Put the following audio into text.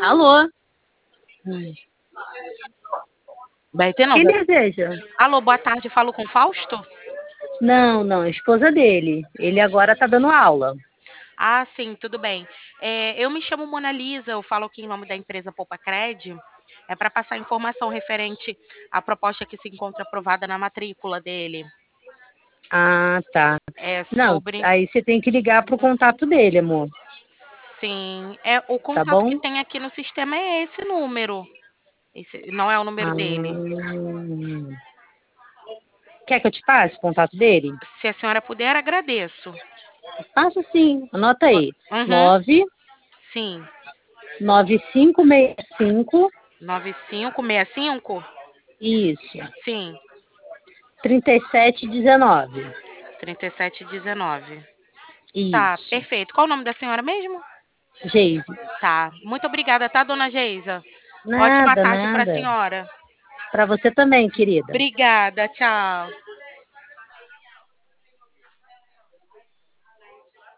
Alô? Baité não. Quem deseja? Alô, boa tarde, falo com Fausto? Não, a esposa dele. Ele agora tá dando aula. Ah, sim, tudo bem. Eu me chamo Mona Lisa, eu falo aqui em nome da empresa Poupa Cred. É para passar informação referente à proposta que se encontra aprovada na matrícula dele. Ah, tá. É Não, sobre. aí você tem que ligar pro contato dele, amor. Sim, o Tá contato que bom? tem aqui no sistema é esse número. Esse não é o número dele. Ah, quer que eu te passe o contato dele? Se a senhora puder, agradeço. Passa sim. Anota aí. Uhum, 9 sim. 9565. 9565. Isso. Sim. 3719. 3719. Tá, Isso. perfeito. Qual o nome da senhora mesmo? Geise. Tá. Muito obrigada, tá, dona Geisa? Ótima Nada, tarde para a nada. senhora. Pra você também, querida. Obrigada, tchau.